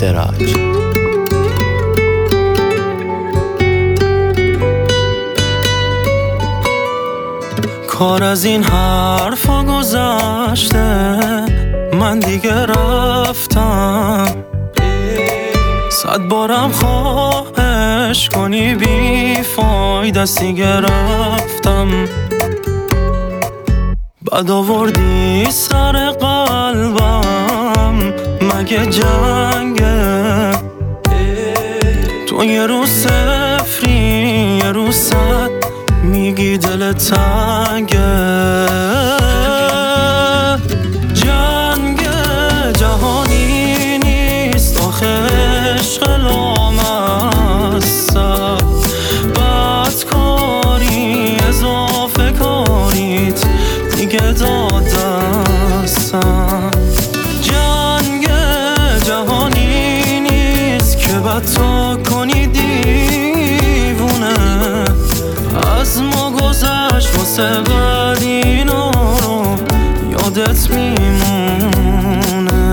سراج. کار از این حرفا گذشته، من دیگه رفتم. 100 بارم خواهش کنی بی فایده دیگه رفتم. بعد آوردی سر قلبم، مگه جنگه؟ تو یه روز صفری یه روز 100 میگی دل تنگه. جنگ جهانی نیست آخه عشق لامصب. بدکاری اضافه کاریت دیگه داد دستم. جنگ جهانی نیست که بد تو کنی دیوونه. از ما گذشت واسه بعد اینا رو یادت میمونه.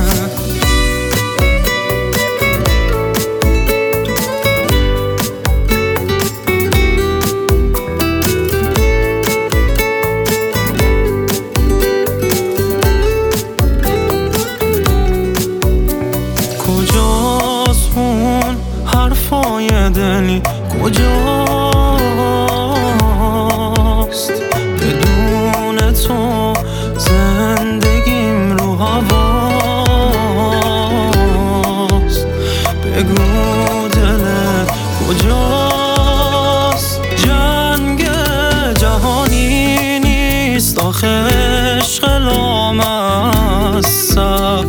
کجاست اون حرفای دلی؟ کجاست بدون تو زندگیم رو هواست؟ بگو دلت کجاست؟ جنگ جهانی نیست آخه عشق لامصب.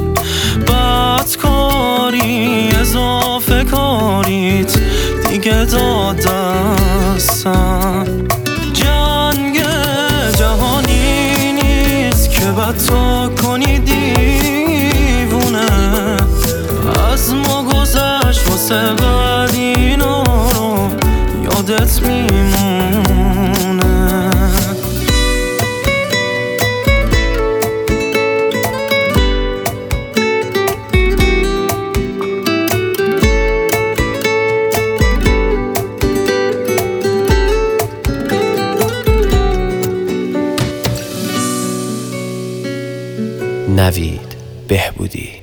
بدکاری اضافه کاریت دیگه داد دستم. جنگ جهانی نیست که بد تو کنی دیوونه. از ما گذشت واسه بعد اینا رو یادت میمونه. نوید بهبودی.